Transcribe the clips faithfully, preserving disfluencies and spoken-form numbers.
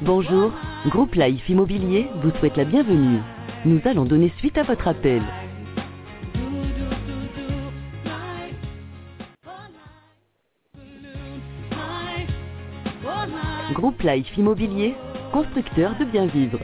Bonjour, Groupe Life Immobilier vous souhaite la bienvenue. Nous allons donner suite à votre appel. Groupe Life Immobilier, constructeur de bien vivre.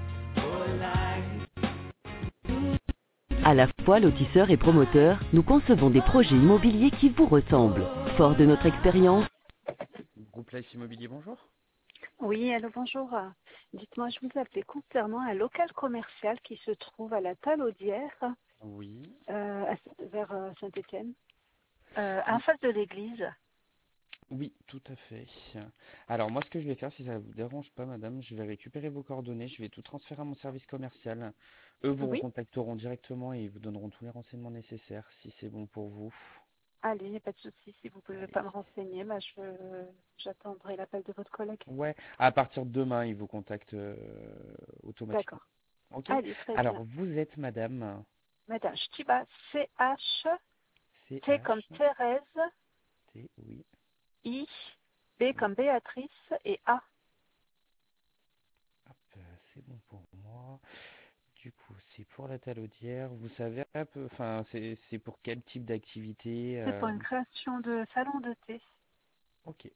À la fois lotisseur et promoteur, nous concevons des projets immobiliers qui vous ressemblent. Fort de notre expérience, Groupe Life Immobilier, bonjour. Oui, allô, bonjour. Dites-moi, je vous appelais concernant un local commercial qui se trouve à la Talaudière, Oui. euh, à- vers euh, Saint-Étienne, euh, en face de l'église. Oui, tout à fait. Alors moi, ce que je vais faire, si ça ne vous dérange pas, madame, je vais récupérer vos coordonnées, je vais tout transférer à mon service commercial. Eux vous Oui, recontacteront directement et ils vous donneront tous les renseignements nécessaires, si c'est bon pour vous. allez, il n'y a pas de souci. Si vous ne pouvez Allez. pas me renseigner, bah, je, j'attendrai l'appel de votre collègue. Ouais, à partir de demain, ils vous contactent euh, automatiquement. D'accord. Ok? Allez, très bien. Alors, vous êtes madame Madame Chtiba, C H, T comme C H Thérèse, T, oui, I, B oui. comme Béatrice et A. Hop, euh, c'est bon pour moi. Du coup, c'est pour la talaudière. Vous savez un peu, enfin, c'est c'est pour quel type d'activité C'est pour euh, une création de salon de thé. Ok.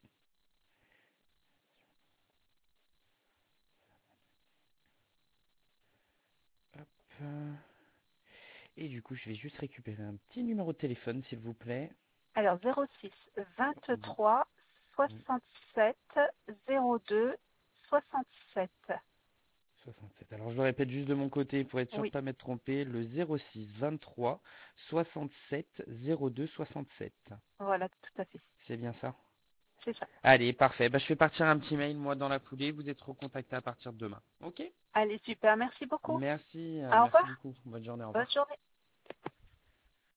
Hop. euh, Et du coup, je vais juste récupérer un petit numéro de téléphone, s'il vous plaît. Alors, zéro six Oui, vingt-trois oui. soixante-sept zéro deux soixante-sept. soixante-sept. Alors, je le répète juste de mon côté pour être sûr de Oui, ne pas m'être trompé. Le zéro six vingt-trois soixante-sept zéro deux soixante-sept. voilà, tout à fait. C'est bien ça? C'est ça. Allez, parfait. Bah, je fais partir un petit mail, moi, dans la foulée. Vous êtes recontacté à partir de demain. Ok? Allez, super. Merci beaucoup. Merci, euh, Au merci revoir. beaucoup. Bonne journée, au Bonne revoir. journée.